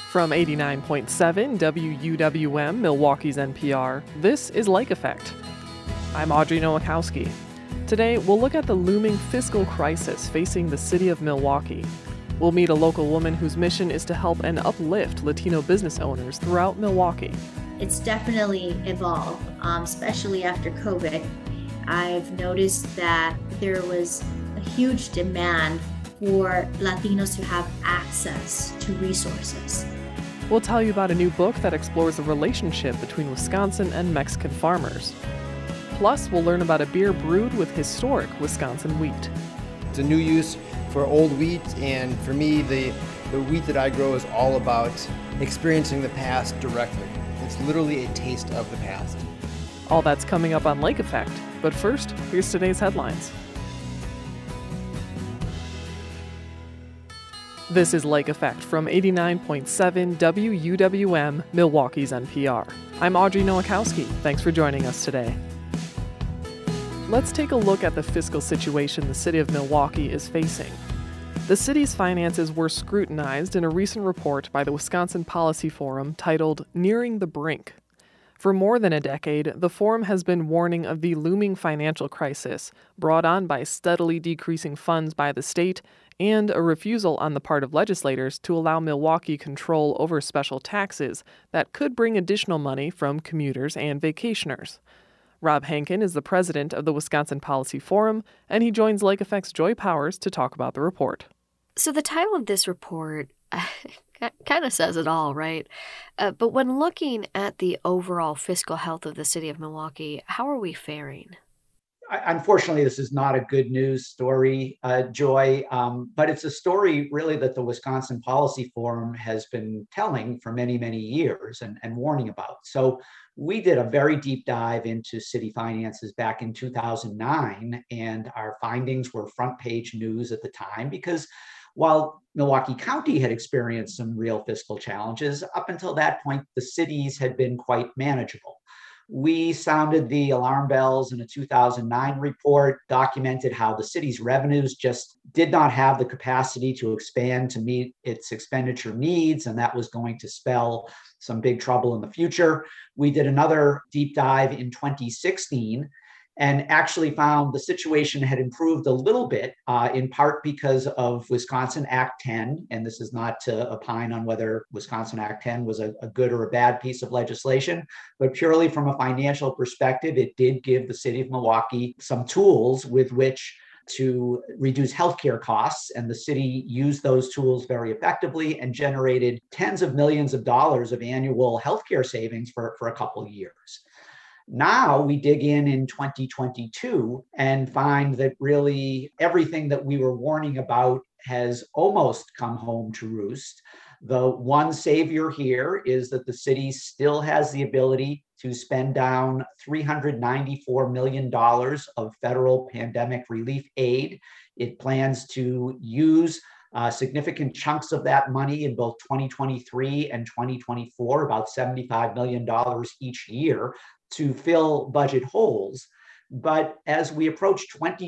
From 89.7 WUWM, Milwaukee's NPR, this is Lake Effect. I'm Audrey Nowakowski. Today, we'll look at the looming fiscal crisis facing the city of Milwaukee. We'll meet a local woman whose mission is to help and uplift Latino business owners throughout Milwaukee. It's definitely evolved, especially after COVID. I've noticed that there was a huge demand for Latinos to have access to resources. We'll tell you about a new book that explores the relationship between Wisconsin and Mexican farmers. Plus, we'll learn about a beer brewed with historic Wisconsin wheat. It's a new use for old wheat, and for me, the wheat that I grow is all about experiencing the past directly. It's literally a taste of the past. All that's coming up on Lake Effect. But first, here's today's headlines. This is Lake Effect from 89.7 WUWM, Milwaukee's NPR. I'm Audrey Nowakowski. Thanks for joining us today. Let's take a look at the fiscal situation the city of Milwaukee is facing. The city's finances were scrutinized in a recent report by the Wisconsin Policy Forum titled Nearing the Brink. For more than a decade, the forum has been warning of the looming financial crisis brought on by steadily decreasing funds by the state and a refusal on the part of legislators to allow Milwaukee control over special taxes that could bring additional money from commuters and vacationers. Rob Hankin is the president of the Wisconsin Policy Forum, and he joins Lake Effect's Joy Powers to talk about the report. So the title of this report kind of says it all, right? But when looking at the overall fiscal health of the city of Milwaukee, how are we faring? Unfortunately, this is not a good news story, Joy, but it's a story really that the Wisconsin Policy Forum has been telling for many, many years and warning about. So we did a very deep dive into city finances back in 2009, and our findings were front page news at the time because while Milwaukee County had experienced some real fiscal challenges, up until that point, the cities had been quite manageable. We sounded the alarm bells in a 2009 report, documented how the city's revenues just did not have the capacity to expand to meet its expenditure needs, and that was going to spell some big trouble in the future. We did another deep dive in 2016 and actually found the situation had improved a little bit, in part because of Wisconsin Act 10. And this is not to opine on whether Wisconsin Act 10 was a good or a bad piece of legislation, but purely from a financial perspective, it did give the city of Milwaukee some tools with which to reduce healthcare costs. And the city used those tools very effectively and generated tens of millions of dollars of annual healthcare savings for a couple of years. Now we dig in 2022 and find that really everything that we were warning about has almost come home to roost. The one savior here is that the city still has the ability to spend down $394 million of federal pandemic relief aid. It plans to use significant chunks of that money in both 2023 and 2024, about $75 million each year, to fill budget holes. But as we approach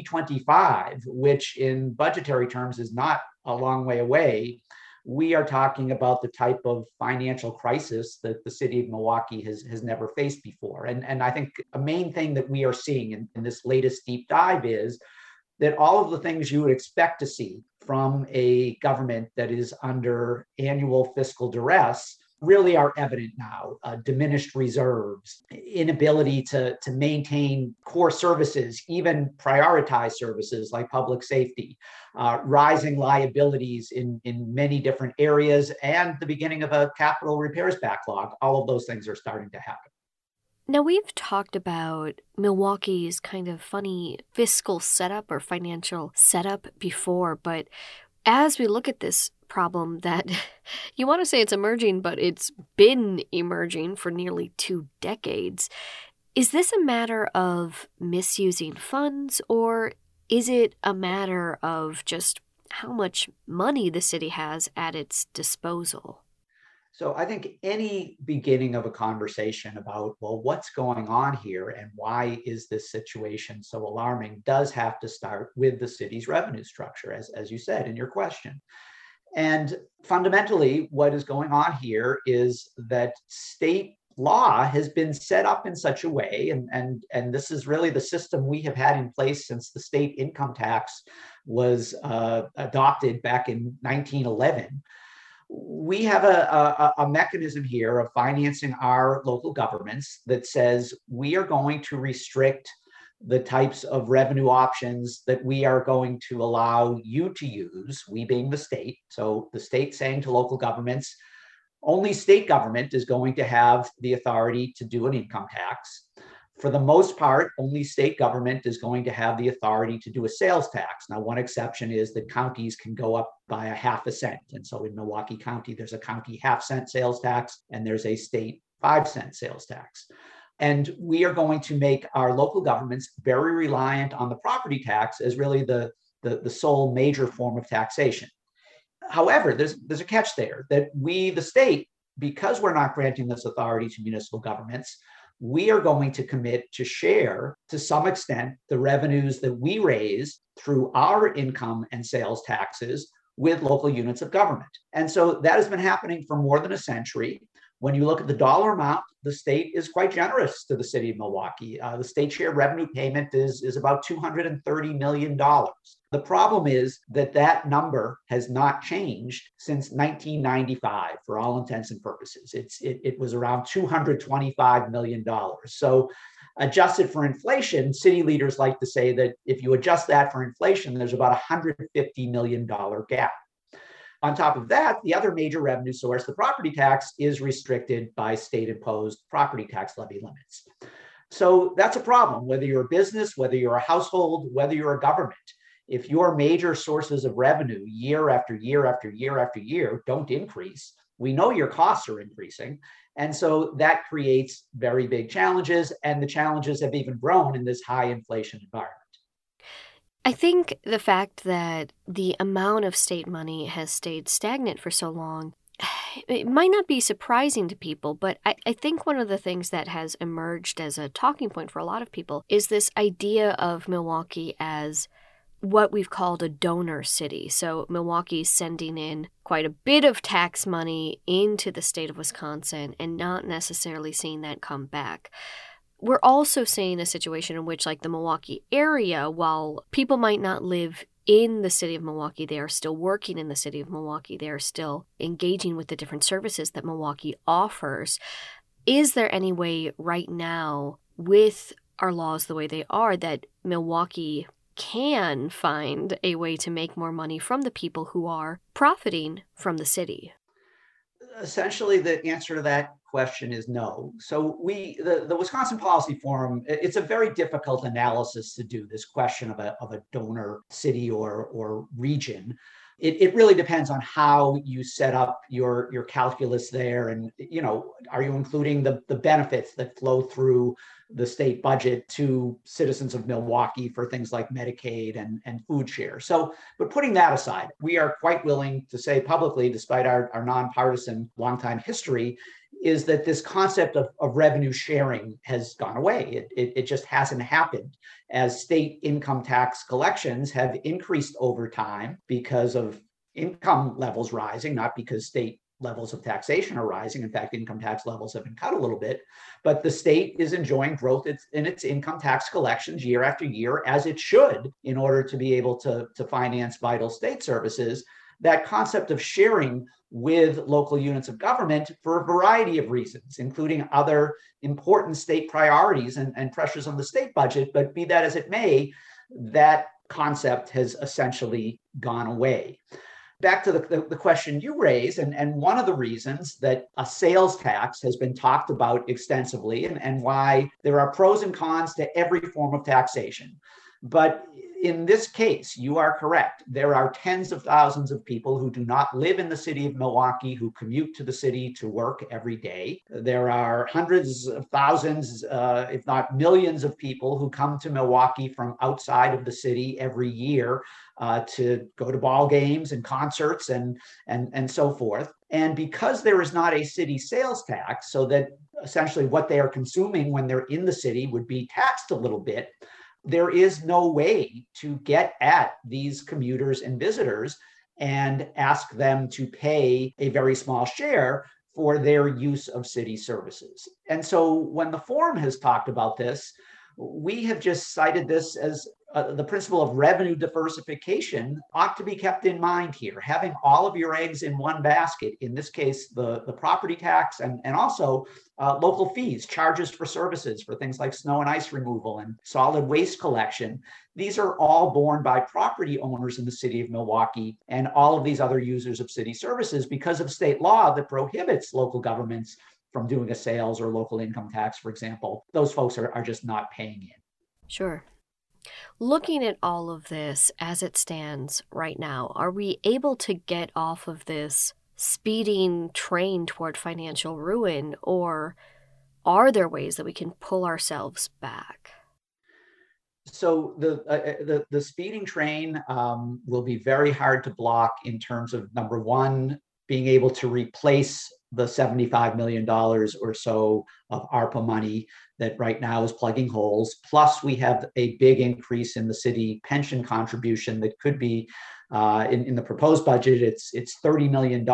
2025, which in budgetary terms is not a long way away, we are talking about the type of financial crisis that the city of Milwaukee has never faced before. And I think a main thing that we are seeing in this latest deep dive is that all of the things you would expect to see from a government that is under annual fiscal duress really are evident now. Diminished reserves, inability to maintain core services, even prioritize services like public safety, rising liabilities in many different areas, and the beginning of a capital repairs backlog. All of those things are starting to happen. Now, we've talked about Milwaukee's kind of funny fiscal setup or financial setup before, but as we look at this problem that you want to say it's emerging, but it's been emerging for nearly 2 decades, is this a matter of misusing funds, or is it a matter of just how much money the city has at its disposal? So I think any beginning of a conversation about, well, what's going on here and why is this situation so alarming does have to start with the city's revenue structure, as you said in your question. And fundamentally, what is going on here is that state law has been set up in such a way, and this is really the system we have had in place since the state income tax was adopted back in 1911. We have a mechanism here of financing our local governments that says we are going to restrict the types of revenue options that we are going to allow you to use, we being the state. So the state saying to local governments, only state government is going to have the authority to do an income tax. For the most part, only state government is going to have the authority to do a sales tax. Now, one exception is that counties can go up by a half a cent. And so in Milwaukee County, there's a county half-cent sales tax, and there's a state 5-cent sales tax. And we are going to make our local governments very reliant on the property tax as really the sole major form of taxation. However, there's a catch there, that we, the state, because we're not granting this authority to municipal governments, we are going to commit to share, to some extent, the revenues that we raise through our income and sales taxes with local units of government. And so that has been happening for more than a century. When you look at the dollar amount, the state is quite generous to the city of Milwaukee. The state share revenue payment is about $230 million. The problem is that number has not changed since 1995 for all intents and purposes. It was around $225 million. So adjusted for inflation, city leaders like to say that if you adjust that for inflation, there's about a $150 million gap. On top of that, the other major revenue source, the property tax, is restricted by state-imposed property tax levy limits. So that's a problem, whether you're a business, whether you're a household, whether you're a government. If your major sources of revenue year after year after year after year don't increase, we know your costs are increasing. And so that creates very big challenges, and the challenges have even grown in this high inflation environment. I think the fact that the amount of state money has stayed stagnant for so long, it might not be surprising to people, but I think one of the things that has emerged as a talking point for a lot of people is this idea of Milwaukee as what we've called a donor city. So Milwaukee's sending in quite a bit of tax money into the state of Wisconsin and not necessarily seeing that come back. We're also seeing a situation in which, like the Milwaukee area, while people might not live in the city of Milwaukee, they are still working in the city of Milwaukee. They are still engaging with the different services that Milwaukee offers. Is there any way right now, with our laws the way they are, that Milwaukee can find a way to make more money from the people who are profiting from the city? Essentially, the answer to that question is no. So the Wisconsin Policy Forum, it's a very difficult analysis to do, this question of a donor city or region. It really depends on how you set up your calculus there. And, are you including the benefits that flow through the state budget to citizens of Milwaukee for things like Medicaid and food share? So, but putting that aside, we are quite willing to say publicly, despite our nonpartisan longtime history, is that this concept of revenue sharing has gone away. It just hasn't happened, as state income tax collections have increased over time because of income levels rising, not because state levels of taxation are rising. In fact, income tax levels have been cut a little bit, but the state is enjoying growth in its income tax collections year after year, as it should, in order to be able to finance vital state services. That concept of sharing with local units of government for a variety of reasons, including other important state priorities and pressures on the state budget. But be that as it may, that concept has essentially gone away. Back to the question you raised, and one of the reasons that a sales tax has been talked about extensively, and why there are pros and cons to every form of taxation. But in this case, you are correct. There are tens of thousands of people who do not live in the city of Milwaukee, who commute to the city to work every day. There are hundreds of thousands, if not millions of people who come to Milwaukee from outside of the city every year to go to ball games and concerts and so forth. And because there is not a city sales tax, so that essentially what they are consuming when they're in the city would be taxed a little bit, there is no way to get at these commuters and visitors and ask them to pay a very small share for their use of city services. And so when the forum has talked about this, we have just cited this as the principle of revenue diversification ought to be kept in mind here. Having all of your eggs in one basket, in this case, the property tax and also local fees, charges for services for things like snow and ice removal and solid waste collection. These are all borne by property owners in the city of Milwaukee and all of these other users of city services because of state law that prohibits local governments from doing a sales or local income tax, for example. Those folks are just not paying in. Sure. Looking at all of this as it stands right now, are we able to get off of this speeding train toward financial ruin, or are there ways that we can pull ourselves back? So the speeding train will be very hard to block in terms of, number one, being able to replace the $75 million or so of ARPA money that right now is plugging holes. Plus, we have a big increase in the city pension contribution that could be, in the proposed budget, it's $30 million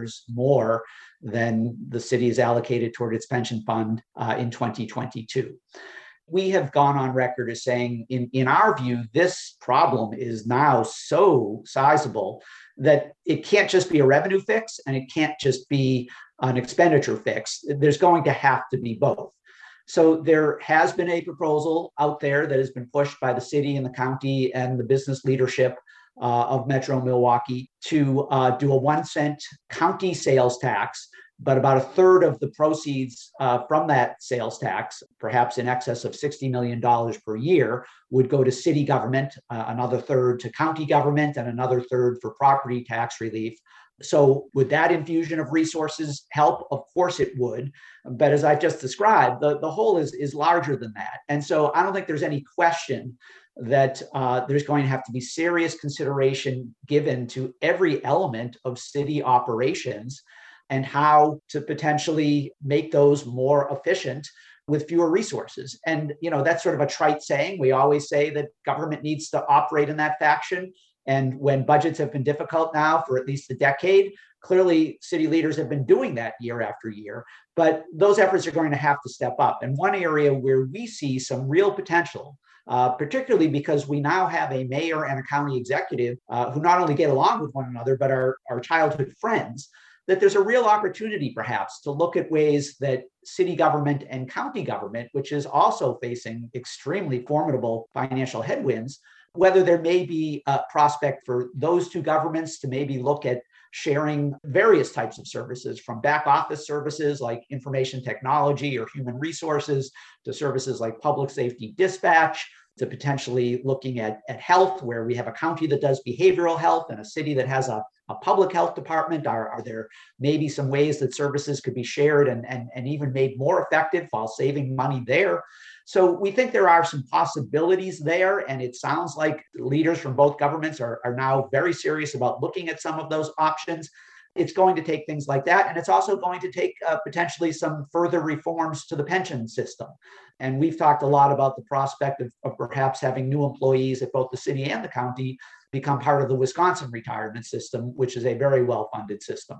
more than the city is allocated toward its pension fund in 2022. We have gone on record as saying, in our view, this problem is now so sizable that it can't just be a revenue fix and it can't just be an expenditure fix. There's going to have to be both. So there has been a proposal out there that has been pushed by the city and the county and the business leadership of Metro Milwaukee to do a 1 cent county sales tax, but about a third of the proceeds from that sales tax, perhaps in excess of $60 million per year, would go to city government, another third to county government, and another third for property tax relief. So would that infusion of resources help? Of course it would. But as I just described, the whole is larger than that. And so I don't think there's any question that there's going to have to be serious consideration given to every element of city operations and how to potentially make those more efficient with fewer resources. And, that's sort of a trite saying. We always say that government needs to operate in that fashion. And when budgets have been difficult now for at least a decade, clearly city leaders have been doing that year after year. But those efforts are going to have to step up. And one area where we see some real potential, particularly because we now have a mayor and a county executive who not only get along with one another, but are childhood friends, that there's a real opportunity perhaps to look at ways that city government and county government, which is also facing extremely formidable financial headwinds, whether there may be a prospect for those two governments to maybe look at sharing various types of services, from back office services like information technology or human resources to services like public safety dispatch, to potentially looking at health, where we have a county that does behavioral health and a city that has a public health department. Are there maybe some ways that services could be shared and even made more effective while saving money there? So we think there are some possibilities there, and it sounds like leaders from both governments are now very serious about looking at some of those options. It's going to take things like that, and it's also going to take potentially some further reforms to the pension system. And we've talked a lot about the prospect of perhaps having new employees at both the city and the county become part of the Wisconsin retirement system, which is a very well-funded system.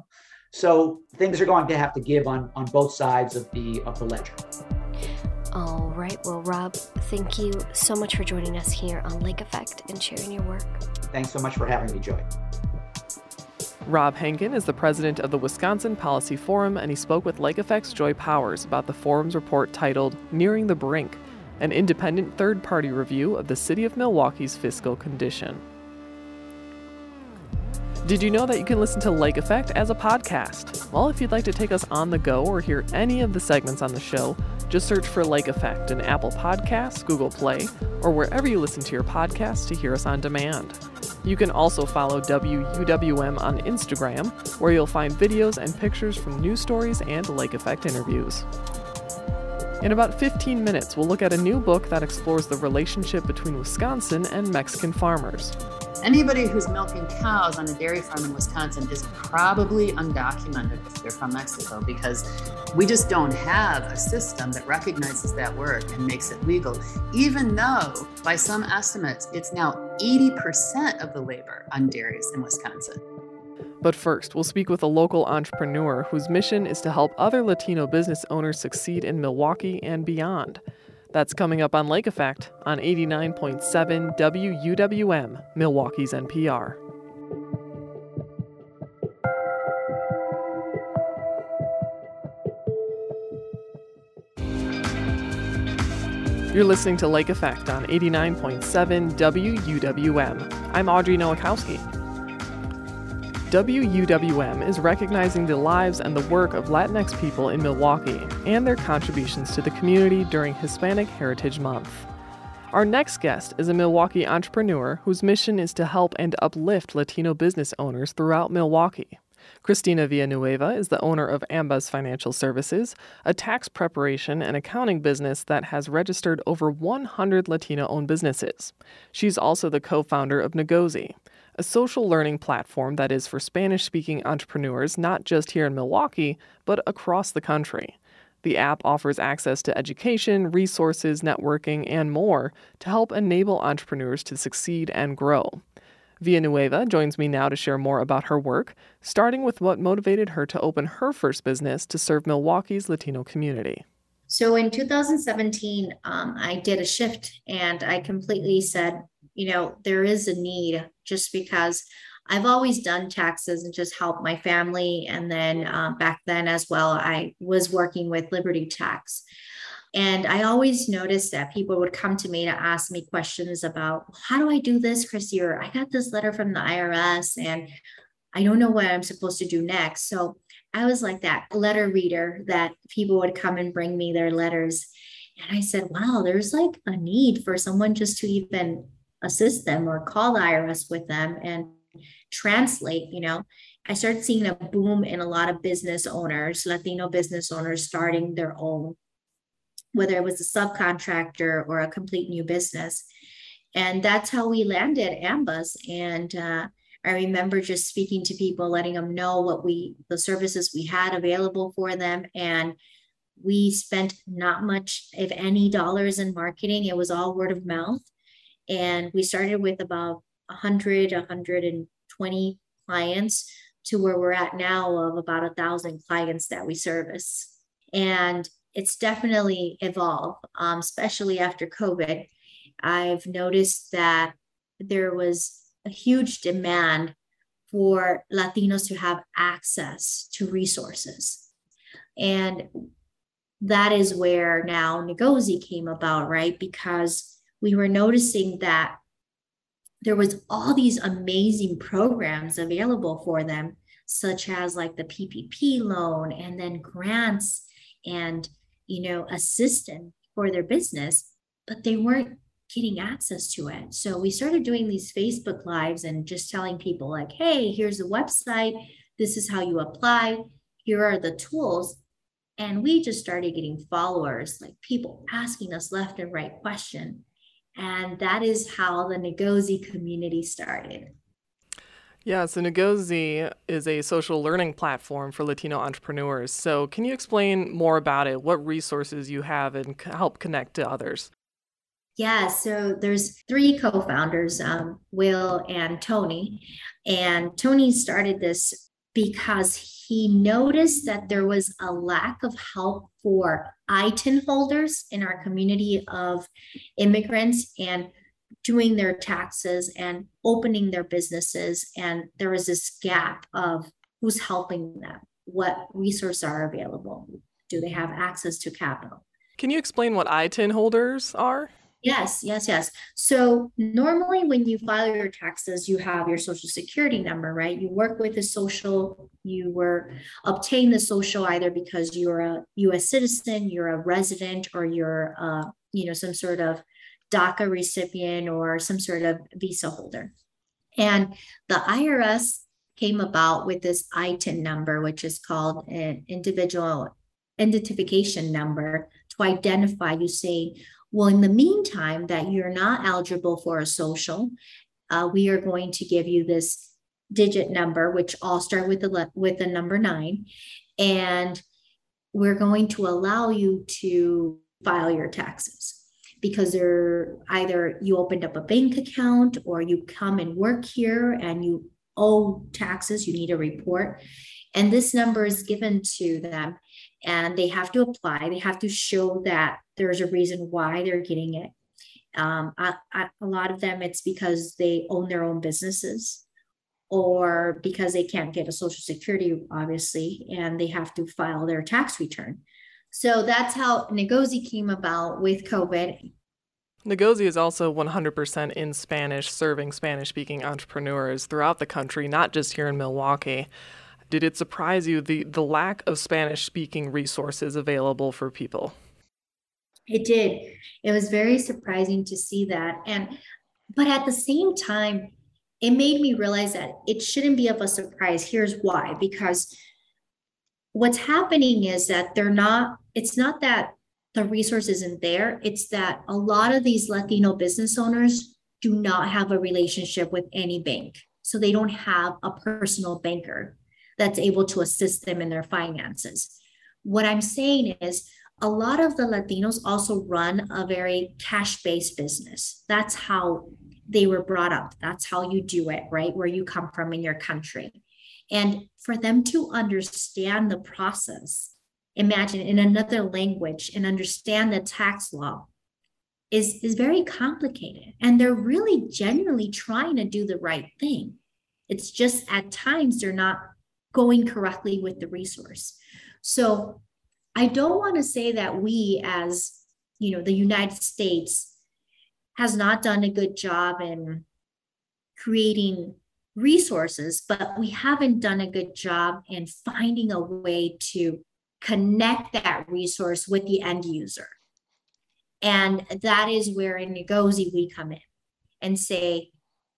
So things are going to have to give on both sides of the ledger. All right. Well, Rob, thank you so much for joining us here on Lake Effect and sharing your work. Thanks so much for having me, Joy. Rob Henkin is the president of the Wisconsin Policy Forum, and he spoke with Lake Effect's Joy Powers about the forum's report titled Nearing the Brink, an independent third-party review of the city of Milwaukee's fiscal condition. Did you know that you can listen to Lake Effect as a podcast? Well, if you'd like to take us on the go or hear any of the segments on the show, just search for Lake Effect in Apple Podcasts, Google Play, or wherever you listen to your podcasts to hear us on demand. You can also follow WUWM on Instagram, where you'll find videos and pictures from news stories and Lake Effect interviews. In about 15 minutes, we'll look at a new book that explores the relationship between Wisconsin and Mexican farmers. Anybody who's milking cows on a dairy farm in Wisconsin is probably undocumented if they're from Mexico, because we just don't have a system that recognizes that work and makes it legal, even though by some estimates, it's now 80% of the labor on dairies in Wisconsin. But first, we'll speak with a local entrepreneur whose mission is to help other Latino business owners succeed in Milwaukee and beyond. That's coming up on Lake Effect on 89.7 WUWM, Milwaukee's NPR. You're listening to Lake Effect on 89.7 WUWM. I'm Audrey Nowakowski. WUWM is recognizing the lives and the work of Latinx people in Milwaukee and their contributions to the community during Hispanic Heritage Month. Our next guest is a Milwaukee entrepreneur whose mission is to help and uplift Latino business owners throughout Milwaukee. Cristina Villanueva is the owner of Ambas Financial Services, a tax preparation and accounting business that has registered over 100 Latino-owned businesses. She's also the co-founder of Negozi, a social learning platform that is for Spanish-speaking entrepreneurs not just here in Milwaukee, but across the country. The app offers access to education, resources, networking, and more to help enable entrepreneurs to succeed and grow. Villanueva joins me now to share more about her work, starting with what motivated her to open her first business to serve Milwaukee's Latino community. So in 2017, I did a shift and I completely said, there is a need, just because I've always done taxes and just helped my family. And then back then as well, I was working with Liberty Tax. And I always noticed that people would come to me to ask me questions about, how do I do this, Chrissy? Or I got this letter from the IRS and I don't know what I'm supposed to do next. So I was like that letter reader that people would come and bring me their letters. And I said, wow, there's like a need for someone just to even assist them or call the IRS with them and translate. I started seeing a boom in a lot of business owners, Latino business owners starting their own, whether it was a subcontractor or a complete new business. And that's how we landed Ambas. And I remember just speaking to people, letting them know the services we had available for them. And we spent not much, if any, dollars in marketing. It was all word of mouth. And we started with about 120 clients to where we're at now of about 1,000 clients that we service. And it's definitely evolved, especially after COVID. I've noticed that there was a huge demand for Latinos to have access to resources. And that is where now Negozi came about, right? Because we were noticing that there was all these amazing programs available for them, such as like the PPP loan and then grants and assistance for their business, but they weren't getting access to it. So we started doing these Facebook Lives and just telling people like, hey, here's the website. This is how you apply. Here are the tools. And we just started getting followers, like people asking us left and right questions. And that is how the Negozi community started. Yeah, so Negozi is a social learning platform for Latino entrepreneurs. So can you explain more about it, what resources you have and help connect to others? Yeah, so there's 3 co-founders, Will and Tony. And Tony started this because he noticed that there was a lack of help for ITIN holders in our community of immigrants and doing their taxes and opening their businesses. And there was this gap of who's helping them, what resources are available, do they have access to capital? Can you explain what ITIN holders are? Yes. So normally when you file your taxes, you have your social security number, right? You work with the social, obtain the social either because you're a U.S. citizen, you're a resident, or you're, some sort of DACA recipient or some sort of visa holder. And the IRS came about with this ITIN number, which is called an individual identification number, to identify you, saying, well, in the meantime that you're not eligible for a social, we are going to give you this digit number, which all start with the number 9. And we're going to allow you to file your taxes because they're either you opened up a bank account or you come and work here and you owe taxes, you need a report. And this number is given to them and they have to apply. They have to show that there's a reason why they're getting it. A lot of them, it's because they own their own businesses or because they can't get a social security, obviously, and they have to file their tax return. So that's how Negozi came about with COVID. Negozi is also 100% in Spanish, serving Spanish-speaking entrepreneurs throughout the country, not just here in Milwaukee. Did it surprise you, the lack of Spanish-speaking resources available for people? It did. It was very surprising to see that. But at the same time, it made me realize that it shouldn't be of a surprise. Here's why. Because what's happening is that it's not that the resource isn't there. It's that a lot of these Latino business owners do not have a relationship with any bank. So they don't have a personal banker that's able to assist them in their finances. What I'm saying is a lot of the Latinos also run a very cash-based business. That's how they were brought up. That's how you do it, right? Where you come from in your country. And for them to understand the process, imagine in another language and understand the tax law is very complicated. And they're really genuinely trying to do the right thing. It's just at times they're not going correctly with the resource. So I don't want to say that we as, the United States has not done a good job in creating resources, but we haven't done a good job in finding a way to connect that resource with the end user. And that is where in Negozi we come in and say,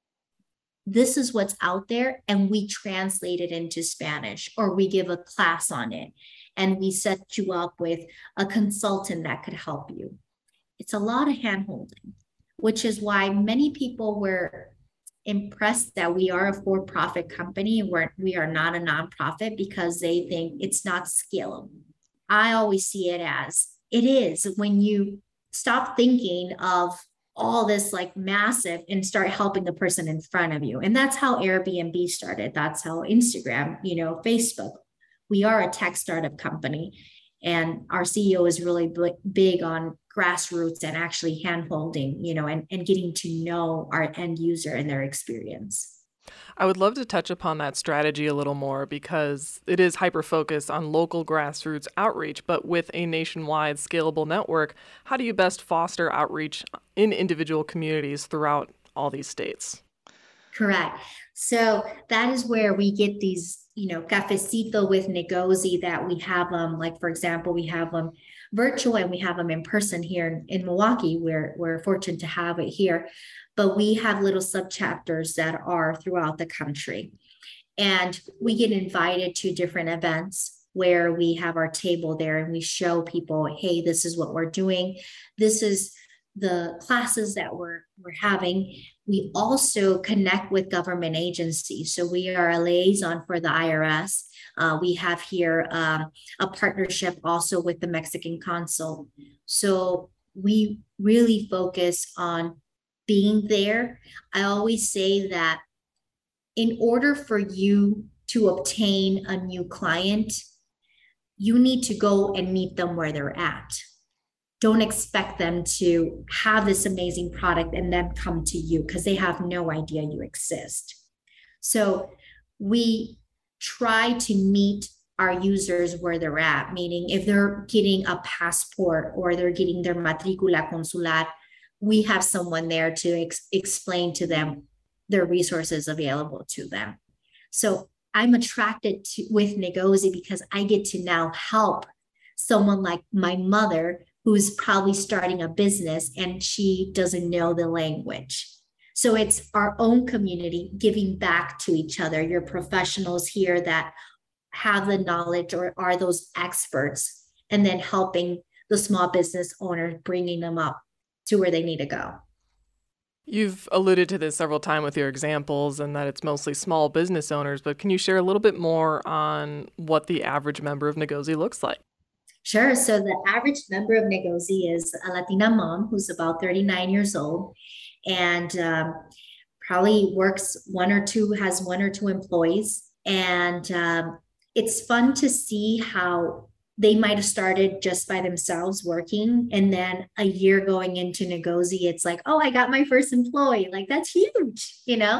this is what's out there, and we translate it into Spanish, or we give a class on it, and we set you up with a consultant that could help you. It's a lot of handholding, which is why many people were impressed that we are a for-profit company, where we are not a nonprofit, because they think it's not scalable. I always see it as it is when you stop thinking of all this like massive and start helping the person in front of you. And that's how Airbnb started. That's how Instagram, Facebook. We are a tech startup company, and our CEO is really big on grassroots and actually hand-holding, and getting to know our end user and their experience. I would love to touch upon that strategy a little more, because it is hyper-focused on local grassroots outreach, but with a nationwide scalable network, how do you best foster outreach in individual communities throughout all these states? Correct. So that is where we get these, cafecito with Negozi that we have them, like, for example, we have them virtual and we have them in person here in Milwaukee. We're fortunate to have it here, but we have little subchapters that are throughout the country. And we get invited to different events where we have our table there and we show people, hey, this is what we're doing. This is the classes that we're having. We also connect with government agencies. So we are a liaison for the IRS. We have here a partnership also with the Mexican consul. So we really focus on being there. I always say that in order for you to obtain a new client, you need to go and meet them where they're at. Don't expect them to have this amazing product and then come to you, because they have no idea you exist. So we try to meet our users where they're at, meaning if they're getting a passport or they're getting their matricula consular, we have someone there to explain to them their resources available to them. So I'm attracted with Negozi because I get to now help someone like my mother, who's probably starting a business and she doesn't know the language. So it's our own community giving back to each other. Your professionals here that have the knowledge or are those experts, and then helping the small business owner, bringing them up to where they need to go. You've alluded to this several times with your examples and that it's mostly small business owners, but can you share a little bit more on what the average member of Negozi looks like? Sure. So the average member of Negozi is a Latina mom who's about 39 years old. And probably has one or two employees. And it's fun to see how they might have started just by themselves working. And then a year going into Ngozi, it's like, oh, I got my first employee. Like, that's huge, you know?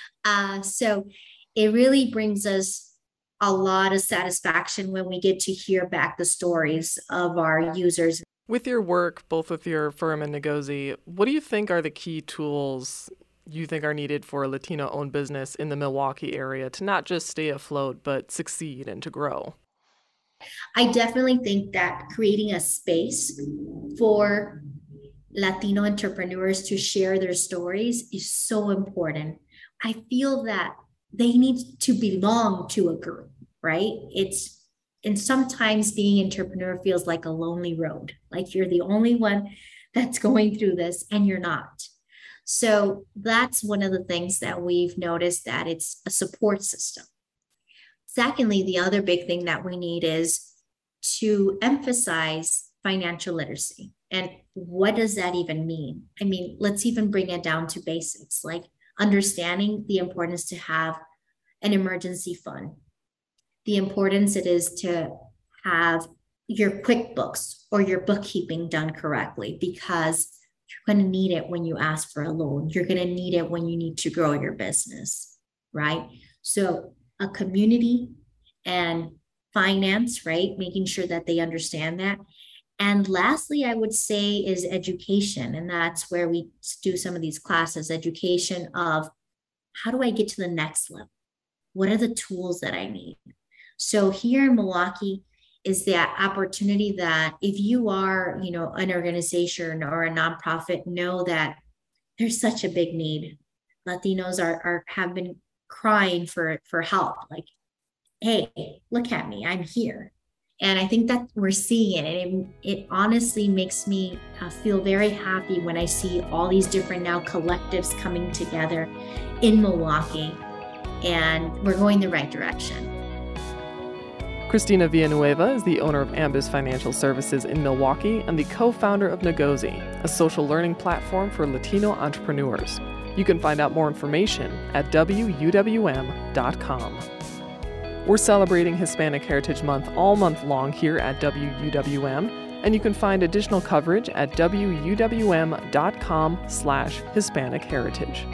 So it really brings us a lot of satisfaction when we get to hear back the stories of our users. With your work, both with your firm and Ngozi, what do you think are the key tools you think are needed for a Latino-owned business in the Milwaukee area to not just stay afloat, but succeed and to grow? I definitely think that creating a space for Latino entrepreneurs to share their stories is so important. I feel that they need to belong to a group, right? And sometimes being an entrepreneur feels like a lonely road, like you're the only one that's going through this and you're not. So that's one of the things that we've noticed, that it's a support system. Secondly, the other big thing that we need is to emphasize financial literacy. And what does that even mean? I mean, let's even bring it down to basics, like understanding the importance to have an emergency fund, the importance it is to have your QuickBooks or your bookkeeping done correctly, because you're going to need it when you ask for a loan. You're going to need it when you need to grow your business, right? So a community and finance, right? Making sure that they understand that. And lastly, I would say is education. And that's where we do some of these classes, education of how do I get to the next level? What are the tools that I need? So here in Milwaukee is that opportunity that if you are, you know, an organization or a nonprofit, know that there's such a big need. Latinos have been crying for help. Like, hey, look at me, I'm here. And I think that we're seeing it. And it honestly makes me feel very happy when I see all these different now collectives coming together in Milwaukee, and we're going the right direction. Cristina Villanueva is the owner of Ambis Financial Services in Milwaukee and the co-founder of Ngozi, a social learning platform for Latino entrepreneurs. You can find out more information at WUWM.com. We're celebrating Hispanic Heritage Month all month long here at WUWM, and you can find additional coverage at WUWM.com/Hispanic Heritage.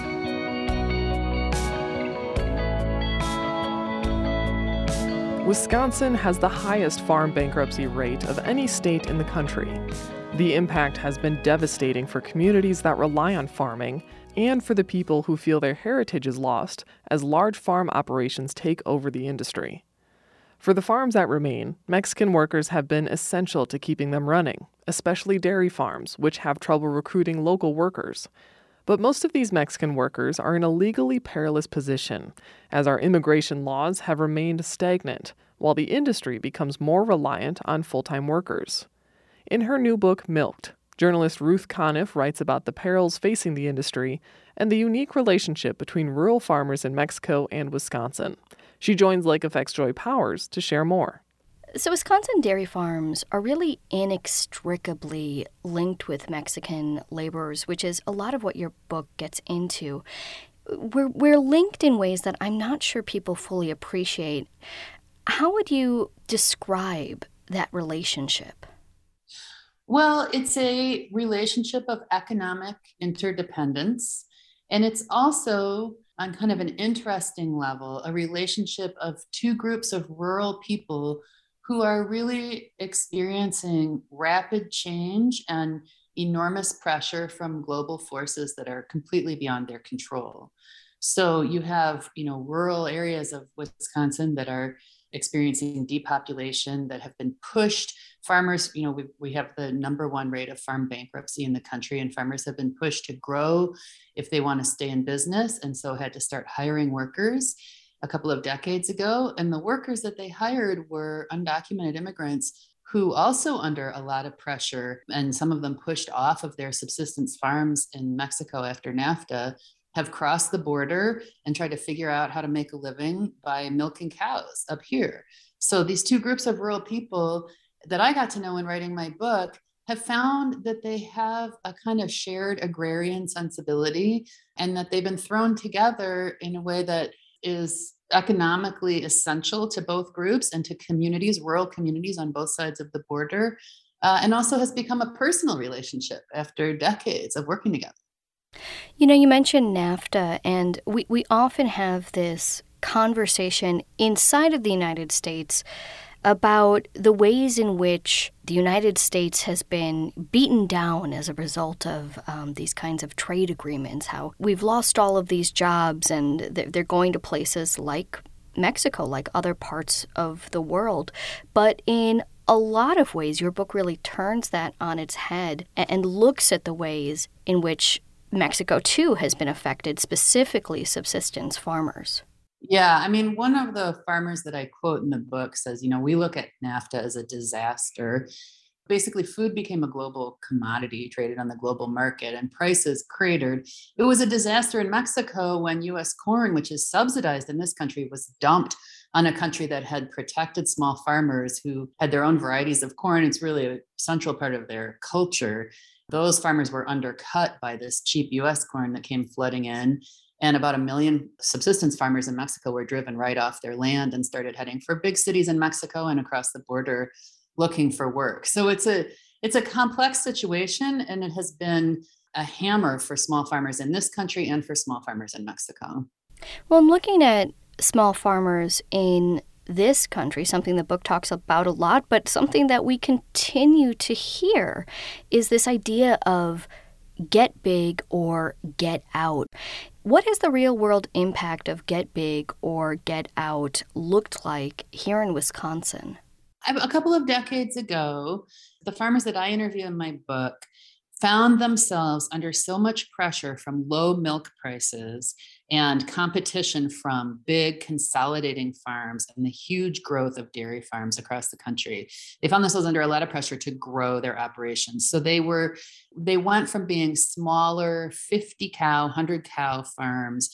Wisconsin has the highest farm bankruptcy rate of any state in the country. The impact has been devastating for communities that rely on farming and for the people who feel their heritage is lost as large farm operations take over the industry. For the farms that remain, Mexican workers have been essential to keeping them running, especially dairy farms, which have trouble recruiting local workers. But most of these Mexican workers are in a legally perilous position, as our immigration laws have remained stagnant, while the industry becomes more reliant on full-time workers. In her new book, Milked, journalist Ruth Conniff writes about the perils facing the industry and the unique relationship between rural farmers in Mexico and Wisconsin. She joins Lake Effect's Joy Powers to share more. So Wisconsin dairy farms are really inextricably linked with Mexican laborers, which is a lot of what your book gets into. We're linked in ways that I'm not sure people fully appreciate. How would you describe that relationship? Well, it's a relationship of economic interdependence, and it's also, on kind of an interesting level, a relationship of two groups of rural people who are really experiencing rapid change and enormous pressure from global forces that are completely beyond their control. So you have, rural areas of Wisconsin that are experiencing depopulation, that have been pushed. Farmers, we have the #1 rate of farm bankruptcy in the country, and farmers have been pushed to grow if they want to stay in business, and so had to start hiring workers a couple of decades ago. And the workers that they hired were undocumented immigrants who also under a lot of pressure, and some of them pushed off of their subsistence farms in Mexico after NAFTA, have crossed the border and tried to figure out how to make a living by milking cows up here. So these two groups of rural people that I got to know in writing my book have found that they have a kind of shared agrarian sensibility and that they've been thrown together in a way that is economically essential to both groups and to communities, rural communities on both sides of the border, and also has become a personal relationship after decades of working together. You know, you mentioned NAFTA, and we often have this conversation inside of the United States about the ways in which the United States has been beaten down as a result of these kinds of trade agreements, how we've lost all of these jobs and they're going to places like Mexico, like other parts of the world. But in a lot of ways, your book really turns that on its head and looks at the ways in which Mexico, too, has been affected, specifically subsistence farmers. Yeah, I mean, one of the farmers that I quote in the book says, we look at NAFTA as a disaster. Basically, food became a global commodity traded on the global market and prices cratered. It was a disaster in Mexico when U.S. corn, which is subsidized in this country, was dumped on a country that had protected small farmers who had their own varieties of corn. It's really a central part of their culture. Those farmers were undercut by this cheap U.S. corn that came flooding in. And about 1 million subsistence farmers in Mexico were driven right off their land and started heading for big cities in Mexico and across the border looking for work. So it's a complex situation, and it has been a hammer for small farmers in this country and for small farmers in Mexico. Well, I'm looking at small farmers in this country, something the book talks about a lot, but something that we continue to hear is this idea of get big or get out. What has the real world impact of get big or get out looked like here in Wisconsin? A couple of decades ago, the farmers that I interview in my book found themselves under so much pressure from low milk prices and competition from big consolidating farms and the huge growth of dairy farms across the country. They found themselves under a lot of pressure to grow their operations. So they went from being smaller 50 cow, 100 cow farms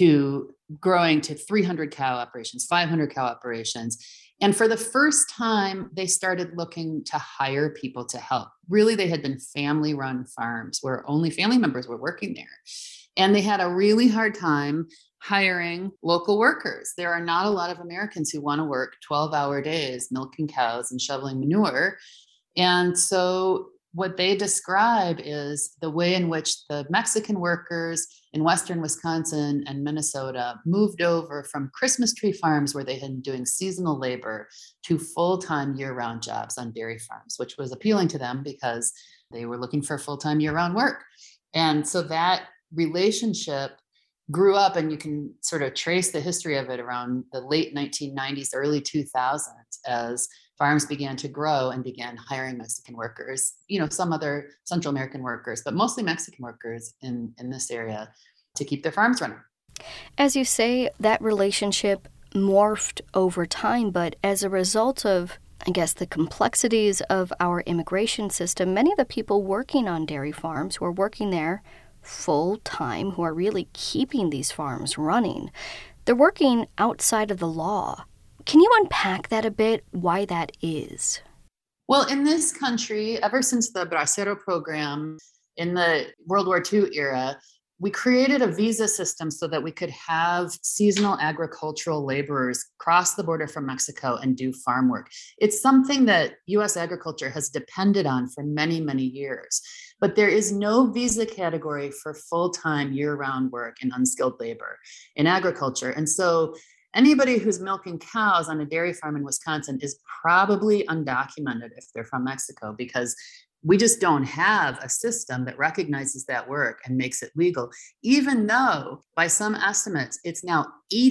to growing to 300 cow operations, 500 cow operations. And for the first time, they started looking to hire people to help. Really, they had been family-run farms where only family members were working there. And they had a really hard time hiring local workers. There are not a lot of Americans who want to work 12-hour days milking cows and shoveling manure. And so what they describe is the way in which the Mexican workers in Western Wisconsin and Minnesota moved over from Christmas tree farms where they had been doing seasonal labor to full-time year-round jobs on dairy farms, which was appealing to them because they were looking for full-time year-round work. And so that relationship grew up, and you can sort of trace the history of it around the late 1990s, early 2000s, as farms began to grow and began hiring Mexican workers, some other Central American workers, but mostly Mexican workers in this area to keep their farms running. As you say, that relationship morphed over time, but as a result of, I guess, the complexities of our immigration system, many of the people working on dairy farms who are working there full-time, who are really keeping these farms running, they're working outside of the law. Can you unpack that a bit, why that is? Well, in this country, ever since the Bracero program in the World War II era, we created a visa system so that we could have seasonal agricultural laborers cross the border from Mexico and do farm work. It's something that U.S. agriculture has depended on for many, many years. But there is no visa category for full-time year-round work in unskilled labor in agriculture. And so anybody who's milking cows on a dairy farm in Wisconsin is probably undocumented if they're from Mexico, because we just don't have a system that recognizes that work and makes it legal, even though by some estimates, it's now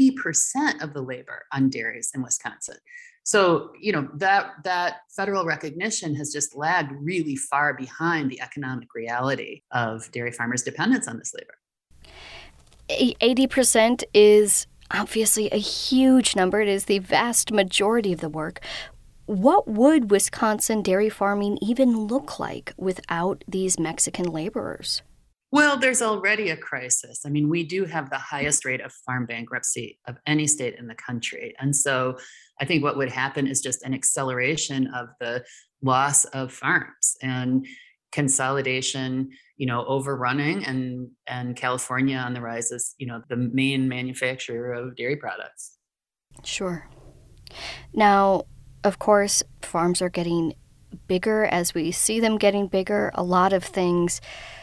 80% of the labor on dairies in Wisconsin. So, that federal recognition has just lagged really far behind the economic reality of dairy farmers' dependence on this labor. 80% is obviously a huge number. It is the vast majority of the work. What would Wisconsin dairy farming even look like without these Mexican laborers? Well, there's already a crisis. I mean, we do have the highest rate of farm bankruptcy of any state in the country. And so I think what would happen is just an acceleration of the loss of farms and consolidation, overrunning, and California on the rise as, the main manufacturer of dairy products. Sure. Now, of course, farms are getting bigger as we see them getting bigger. A lot of things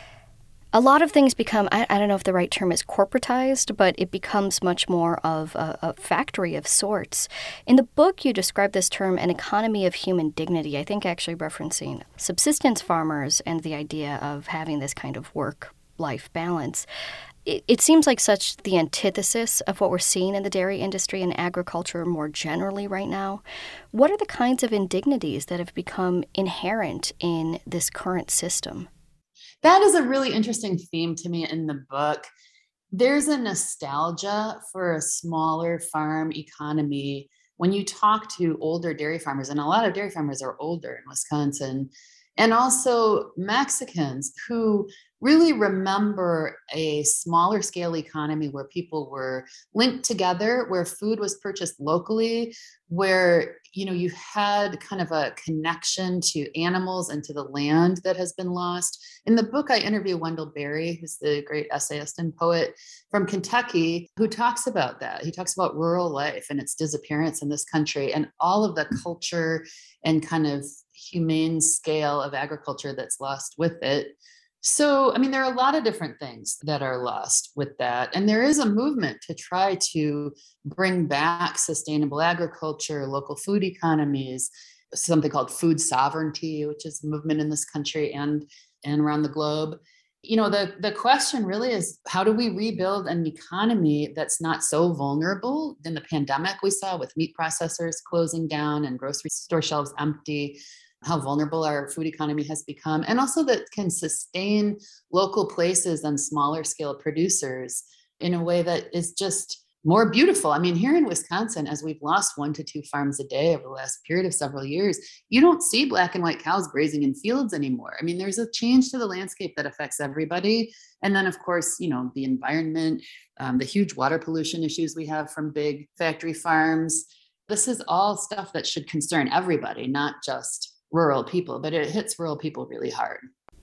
become, I don't know if the right term is corporatized, but it becomes much more of a factory of sorts. In the book, you describe this term an economy of human dignity, I think actually referencing subsistence farmers and the idea of having this kind of work-life balance. It seems like such the antithesis of what we're seeing in the dairy industry and agriculture more generally right now. What are the kinds of indignities that have become inherent in this current system? That is a really interesting theme to me in the book. There's a nostalgia for a smaller farm economy. When you talk to older dairy farmers, and a lot of dairy farmers are older in Wisconsin, and also Mexicans who really remember a smaller scale economy where people were linked together, where food was purchased locally, where you had kind of a connection to animals and to the land that has been lost. In the book, I interview Wendell Berry, who's the great essayist and poet from Kentucky, who talks about that. He talks about rural life and its disappearance in this country and all of the culture and kind of humane scale of agriculture that's lost with it. So, there are a lot of different things that are lost with that. And there is a movement to try to bring back sustainable agriculture, local food economies, something called food sovereignty, which is a movement in this country and around the globe. The question really is, how do we rebuild an economy that's not so vulnerable? In the pandemic, we saw with meat processors closing down and grocery store shelves empty, how vulnerable our food economy has become, and also that can sustain local places and smaller scale producers in a way that is just more beautiful. Here in Wisconsin, as we've lost 1 to 2 farms a day over the last period of several years, you don't see black and white cows grazing in fields anymore. There's a change to the landscape that affects everybody. And then, of course, the environment, the huge water pollution issues we have from big factory farms. This is all stuff that should concern everybody, not just rural people, but it hits rural people really hard.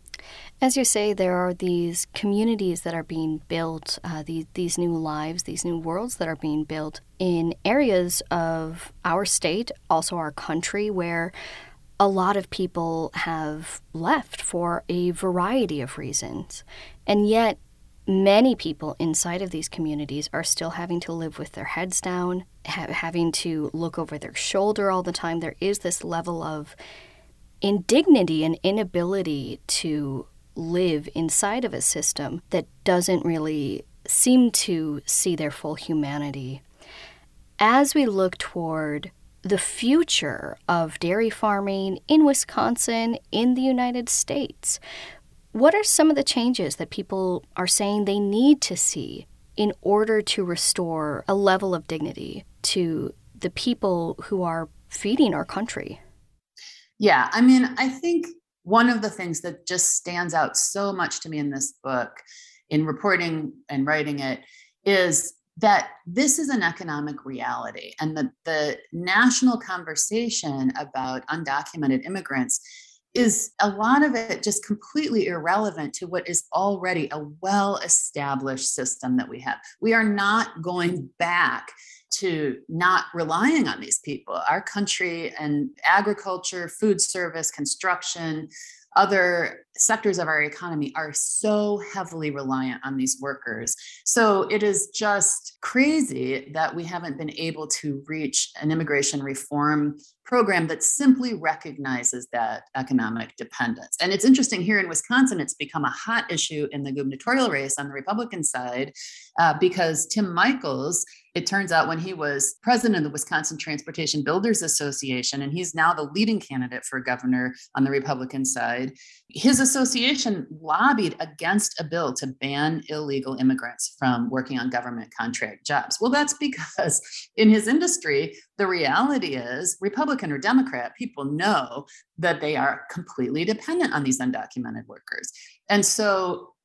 As you say, there are these communities that are being built, these new lives, these new worlds that are being built in areas of our state, also our country, where a lot of people have left for a variety of reasons. And yet, many people inside of these communities are still having to live with their heads down, having to look over their shoulder all the time. There is this level of indignity and inability to live inside of a system that doesn't really seem to see their full humanity. As we look toward the future of dairy farming in Wisconsin, in the United States, what are some of the changes that people are saying they need to see in order to restore a level of dignity to the people who are feeding our country? Yeah, I think one of the things that just stands out so much to me in this book, in reporting and writing it, is that this is an economic reality, and the national conversation about undocumented immigrants is a lot of it just completely irrelevant to what is already a well-established system that we have. We are not going back to not relying on these people. Our country and agriculture, food service, construction, other sectors of our economy are so heavily reliant on these workers. So it is just crazy that we haven't been able to reach an immigration reform program that simply recognizes that economic dependence. And it's interesting, here in Wisconsin, it's become a hot issue in the gubernatorial race on the Republican side because Tim Michels, it turns out, when he was president of the Wisconsin Transportation Builders Association, and he's now the leading candidate for governor on the Republican side, his association lobbied against a bill to ban illegal immigrants from working on government contract jobs. Well, that's because in his industry, the reality is, Republican or Democrat, people know that they are completely dependent on these undocumented workers. And so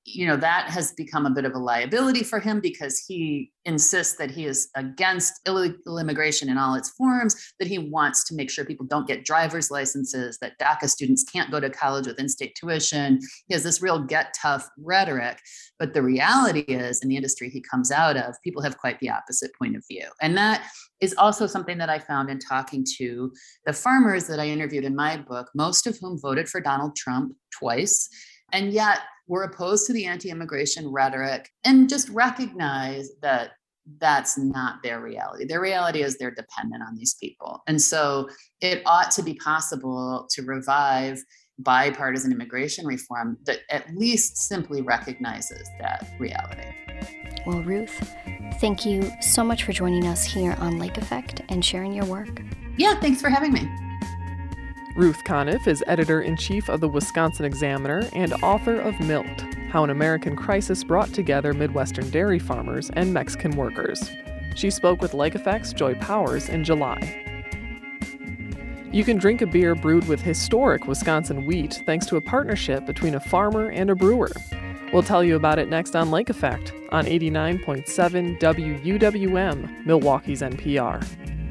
that has become a bit of a liability for him because he insists that he is against illegal immigration in all its forms, that he wants to make sure people don't get driver's licenses, that DACA students can't go to college with in-state tuition. He has this real get tough rhetoric. But the reality is, in the industry he comes out of, people have quite the opposite point of view. And that is also something that I found in talking to the farmers that I interviewed in my book, most of whom voted for Donald Trump twice, and yet were opposed to the anti-immigration rhetoric and just recognize that that's not their reality. Their reality is they're dependent on these people. And so it ought to be possible to revive bipartisan immigration reform that at least simply recognizes that reality. Well, Ruth, thank you so much for joining us here on Lake Effect and sharing your work. Yeah, thanks for having me. Ruth Conniff is editor-in-chief of the Wisconsin Examiner and author of Milked: How an American Crisis Brought Together Midwestern Dairy Farmers and Mexican Workers. She spoke with Lake Effect's Joy Powers in July. You can drink a beer brewed with historic Wisconsin wheat thanks to a partnership between a farmer and a brewer. We'll tell you about it next on Lake Effect on 89.7 WUWM, Milwaukee's NPR.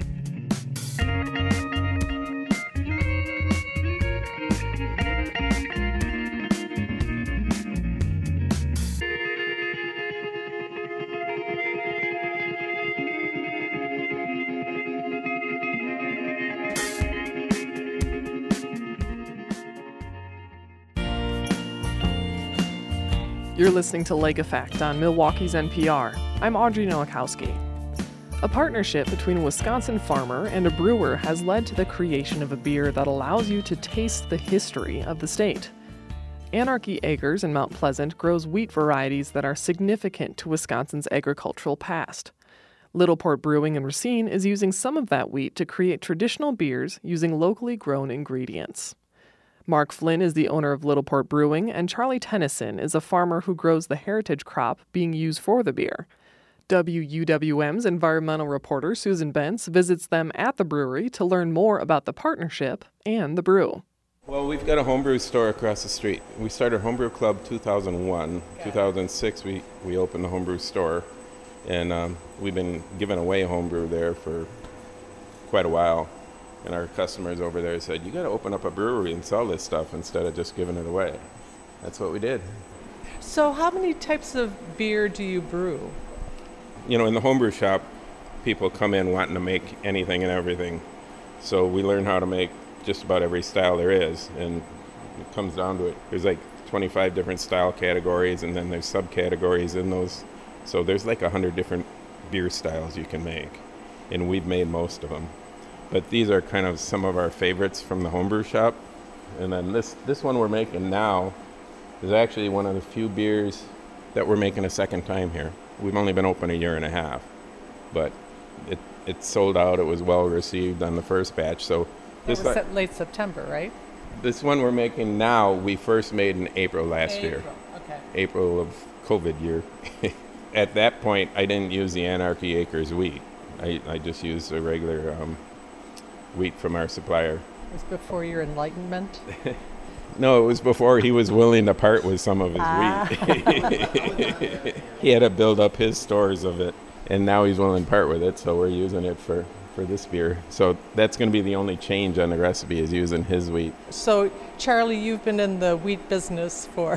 You're listening to Lake Effect on Milwaukee's NPR. I'm Audrey Nowakowski. A partnership between a Wisconsin farmer and a brewer has led to the creation of a beer that allows you to taste the history of the state. Anarchy Acres in Mount Pleasant grows wheat varieties that are significant to Wisconsin's agricultural past. Littleport Brewing in Racine is using some of that wheat to create traditional beers using locally grown ingredients. Mark Flynn is the owner of Littleport Brewing, and Charlie Tennyson is a farmer who grows the heritage crop being used for the beer. WUWM's environmental reporter Susan Bentz visits them at the brewery to learn more about the partnership and the brew. Well, we've got a homebrew store across the street. We started Homebrew Club 2001. 2006, we opened the homebrew store, and we've been giving away homebrew there for quite a while. And our customers over there said, you got to open up a brewery and sell this stuff instead of just giving it away. That's what we did. So how many types of beer do you brew? In the homebrew shop, people come in wanting to make anything and everything. So we learn how to make just about every style there is. And it comes down to it. There's like 25 different style categories, and then there's subcategories in those. So there's like 100 different beer styles you can make. And we've made most of them. But these are kind of some of our favorites from the homebrew shop. And then this one we're making now is actually one of the few beers that we're making a second time here. We've only been open a year and a half, but it sold out. It was well received on the first batch. So this was late September, right? This one we're making now, we first made in April last year. Okay. April of COVID year. At that point, I didn't use the Anarchy Acres wheat. I just used a regular wheat from our supplier. It was before your enlightenment? No, it was before he was willing to part with some of his wheat. He had to build up his stores of it, and now he's willing to part with it, so we're using it for this beer. So that's going to be the only change on the recipe, is using his wheat. So, Charlie, you've been in the wheat business for,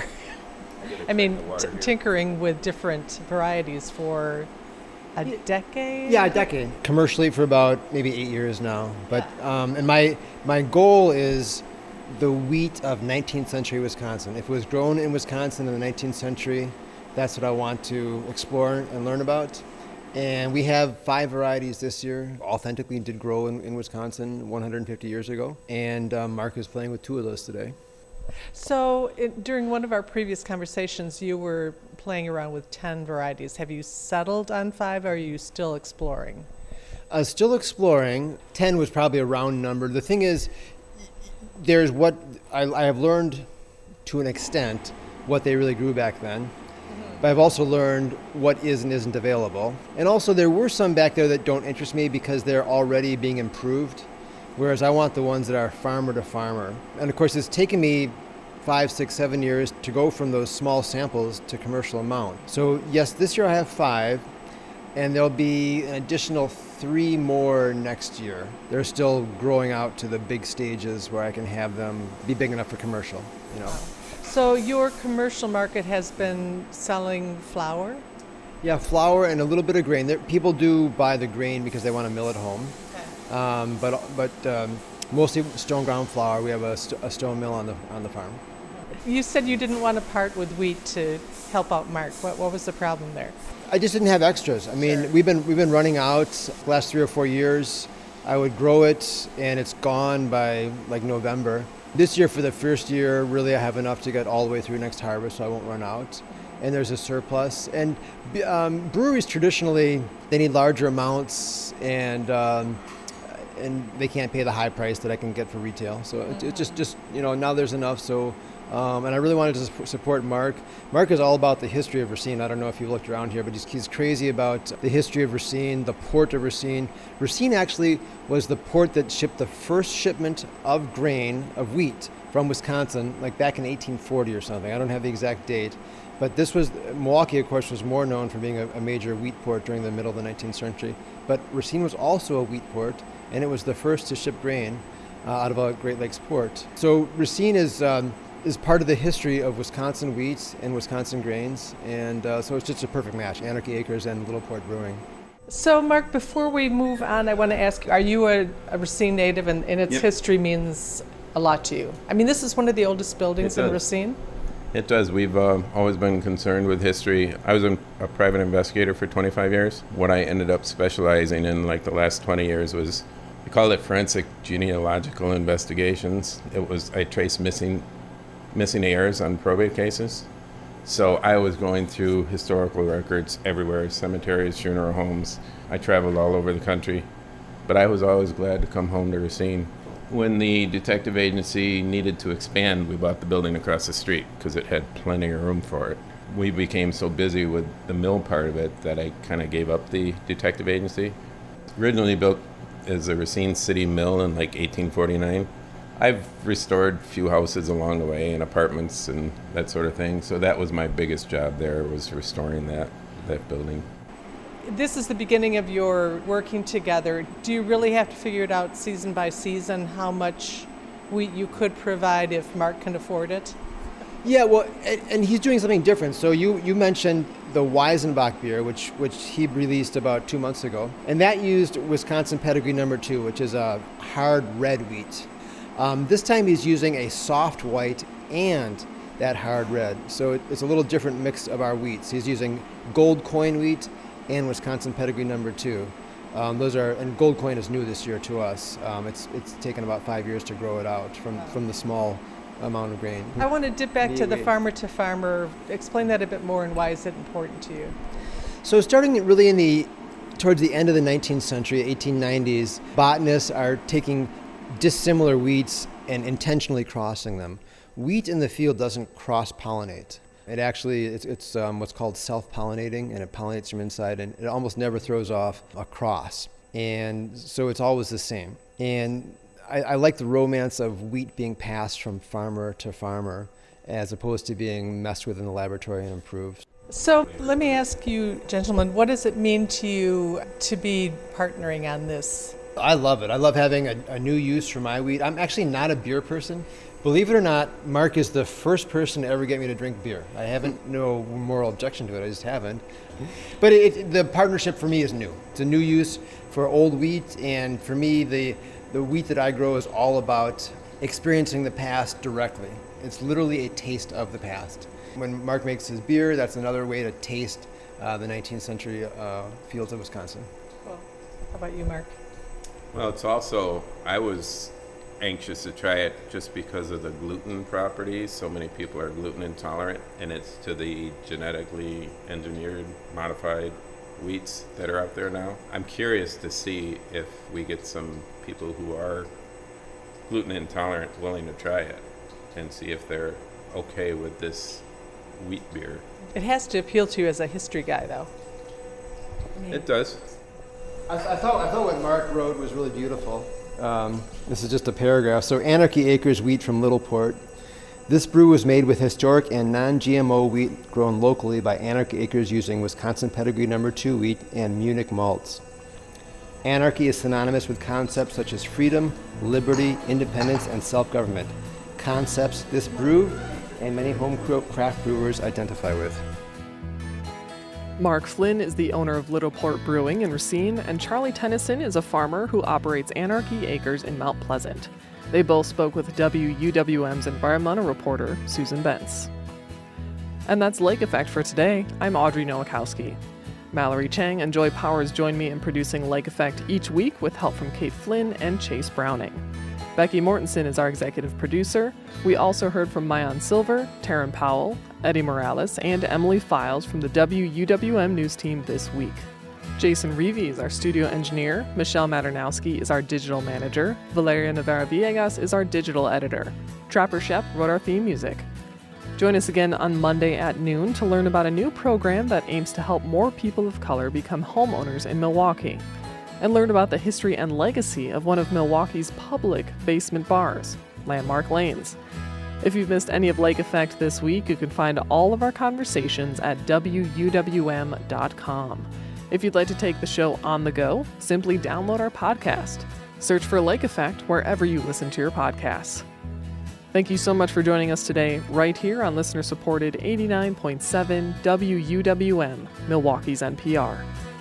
tinkering with different varieties for a decade? Yeah, a decade. Commercially for about maybe 8 years now. But and my goal is the wheat of 19th century Wisconsin. If it was grown in Wisconsin in the 19th century, that's what I want to explore and learn about. And we have 5 varieties this year, authentically did grow in Wisconsin 150 years ago. And Mark is playing with 2 of those today. So during one of our previous conversations, you were playing around with 10 varieties. Have you settled on 5, or are you still exploring? Still exploring. 10 was probably a round number. The thing is, there's what I have learned to an extent what they really grew back then. Mm-hmm. But I've also learned what is and isn't available. And also there were some back there that don't interest me because they're already being improved. Whereas I want the ones that are farmer to farmer. And of course, it's taken me 5, 6, 7 years to go from those small samples to commercial amount. So yes, this year I have 5, and there'll be an additional 3 more next year. They're still growing out to the big stages where I can have them be big enough for commercial, you know. So your commercial market has been selling flour? Yeah, flour and a little bit of grain. People do buy the grain because they want to mill at home. Okay. But mostly stone ground flour. We have a stone mill on the farm. You said you didn't want to part with wheat to help out Mark. What was the problem there? I just didn't have extras. I mean, Sure. we've been running out the last 3 or 4 years. I would grow it and it's gone by like November. This year, for the first year, really I have enough to get all the way through next harvest, so I won't run out. And there's a surplus. And breweries traditionally, they need larger amounts, and they can't pay the high price that I can get for retail. So it's just now there's enough. So and I really wanted to support Mark. Mark is all about the history of Racine. I don't know if you've looked around here, but he's crazy about the history of Racine, the port of Racine. Racine actually was the port that shipped the first shipment of grain, of wheat, from Wisconsin, like back in 1840 or something. I don't have the exact date. But Milwaukee, of course, was more known for being a major wheat port during the middle of the 19th century. But Racine was also a wheat port, and it was the first to ship grain out of a Great Lakes port. So Racine is part of the history of Wisconsin wheat and Wisconsin grains, and so it's just a perfect match, Anarchy Acres and Littleport Brewing. So Mark, before we move on, I want to ask you, are you a Racine native, and its Yep. history means a lot to you? I mean, this is one of the oldest buildings It in does. Racine. It does. We've always been concerned with history. I was a private investigator for 25 years. What I ended up specializing in like the last 20 years was, we called it forensic genealogical investigations. I traced missing heirs on probate cases. So I was going through historical records everywhere, cemeteries, funeral homes. I traveled all over the country, but I was always glad to come home to Racine. When the detective agency needed to expand, we bought the building across the street because it had plenty of room for it. We became so busy with the mill part of it that I kind of gave up the detective agency. Originally built as a Racine City mill in like 1849. I've restored a few houses along the way and apartments and that sort of thing. So that was my biggest job there, was restoring that building. This is the beginning of your working together. Do you really have to figure it out season by season how much wheat you could provide if Mark can afford it? Yeah, well, and he's doing something different. So you mentioned the Weizenbach beer, which he released about 2 months ago, and that used Wisconsin Pedigree No. 2, which is a hard red wheat. This time he's using a soft white and that hard red. So it's a little different mix of our wheats. He's using Gold Coin wheat and Wisconsin Pedigree No. 2. And Gold Coin is new this year to us. It's taken about 5 years to grow it out from the small amount of grain. I want to dip back to the farmer to farmer. Explain that a bit more, and why is it important to you? So starting really towards the end of the 19th century, 1890s, botanists are taking dissimilar wheats and intentionally crossing them. Wheat in the field doesn't cross-pollinate. It's what's called self-pollinating, and it pollinates from inside, and it almost never throws off a cross. And so it's always the same. And I like the romance of wheat being passed from farmer to farmer, as opposed to being messed with in the laboratory and improved. So let me ask you, gentlemen, what does it mean to you to be partnering on this? I love it. I love having a new use for my wheat. I'm actually not a beer person. Believe it or not, Mark is the first person to ever get me to drink beer. I haven't no moral objection to it. I just haven't. But the partnership for me is new. It's a new use for old wheat, and for me, the wheat that I grow is all about experiencing the past directly. It's literally a taste of the past. When Mark makes his beer, that's another way to taste the 19th century fields of Wisconsin. Well, how about you, Mark? Well, it's also, I was anxious to try it just because of the gluten properties. So many people are gluten intolerant, and it's to the genetically engineered, modified wheats that are out there now. I'm curious to see if we get some people who are gluten intolerant willing to try it and see if they're okay with this wheat beer. It has to appeal to you as a history guy, though. It does. I thought what Mark wrote was really beautiful. This is just a paragraph. So Anarchy Acres wheat from Littleport. This brew was made with historic and non-GMO wheat grown locally by Anarchy Acres using Wisconsin Pedigree No. 2 wheat and Munich malts. Anarchy is synonymous with concepts such as freedom, liberty, independence, and self-government. Concepts this brew and many home craft brewers identify with. Mark Flynn is the owner of Little Port Brewing in Racine, and Charlie Tennyson is a farmer who operates Anarchy Acres in Mount Pleasant. They both spoke with WUWM's environmental reporter, Susan Bentz. And that's Lake Effect for today. I'm Audrey Nowakowski. Mallory Chang and Joy Powers join me in producing Lake Effect each week with help from Kate Flynn and Chase Browning. Becky Mortensen is our executive producer. We also heard from Mayan Silver, Taryn Powell, Eddie Morales, and Emily Files from the WUWM news team this week. Jason Reevy is our studio engineer, Michelle Maternowski is our digital manager, Valeria Navarra-Villegas is our digital editor. Trapper Shep wrote our theme music. Join us again on Monday at noon to learn about a new program that aims to help more people of color become homeowners in Milwaukee, and learn about the history and legacy of one of Milwaukee's public basement bars, Landmark Lanes. If you've missed any of Lake Effect this week, you can find all of our conversations at WUWM.com. If you'd like to take the show on the go, simply download our podcast. Search for Lake Effect wherever you listen to your podcasts. Thank you so much for joining us today, right here on listener-supported 89.7 WUWM, Milwaukee's NPR.